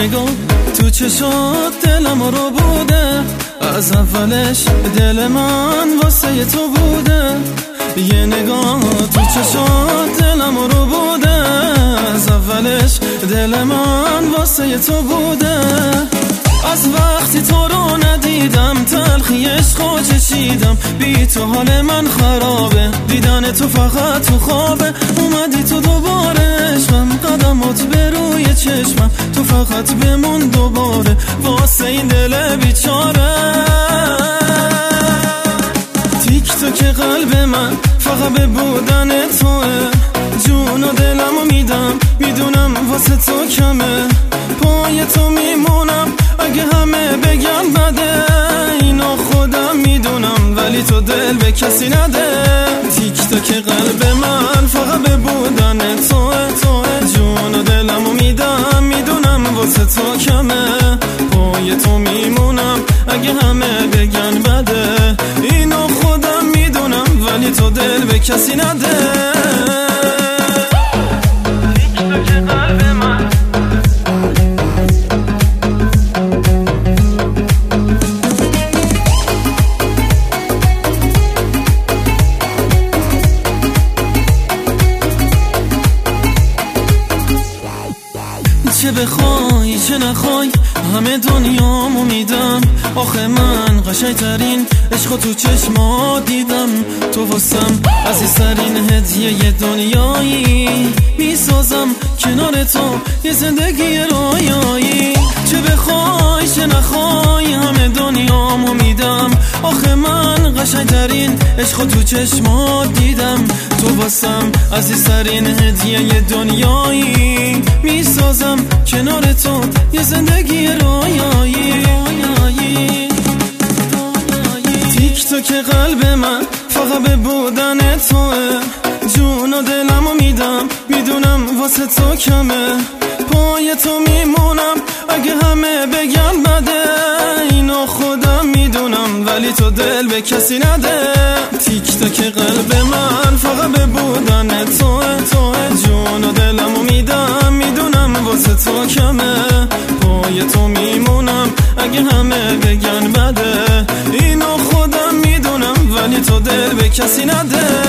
نگاه تو چشات دلم رو بوده، از اولش دل من واسه تو بوده. یه نگاه تو چشات دلم رو بوده، از اولش دل من واسه تو بوده. از وقتی تو رو ندیدم تلخی عشقو چشیدم، بی تو حال من خرابه، دیدن تو فقط تو خوابه. اومدی تو دوباره عشقم، قدمات به روی چشمم، تو فقط بمون دوباره واسه این دل بیچاره. تیک تو که قلب من فقط به بودن توه، جون و دلمو میدم، میدونم واسه تو کمه. پای تو میمونم اگه همه بگم بده، اینو خودم میدونم ولی تو دل به کسی نده. تیک تو که قلب من فقط به بودن توه، جون و دلمو میدم، میدونم واسه تو کمه. پای تو میمونم اگه همه بگن بده، اینو خودم میدونم ولی تو دل به کسی نده. چه بخوای چه نخوای همه دنیامو میدم. آخه من قشنگترین عشقو تو چشمات دیدم، تو واسم عزیزترین هدیه دنیایی. میسازم کنار تو یه زندگی رویایی. چه بخوای چه نخوای همه دنیامو میدم. آخه من قشنگترین عشقو تو چشمات دیدم، تو واسم عزیزترین هدیه دنیایی. میسازم کنار تو یه زندگی رویایی. تیک تو که قلب من فقط به بودن توه، جون و دلمو میدم، میدونم واسه تو کمه. پای تو میمونم اگه همه بگم بده، اینو خودم میدونم ولی تو دل به کسی نده. تیک تو که قلب من فقط به بودن توه، جون و دلمو میدم، میدونم واسه تو کمه. پای تو میمونم اگه همه بگن بده، اینو خودم میدونم ولی تو دل به کسی نده.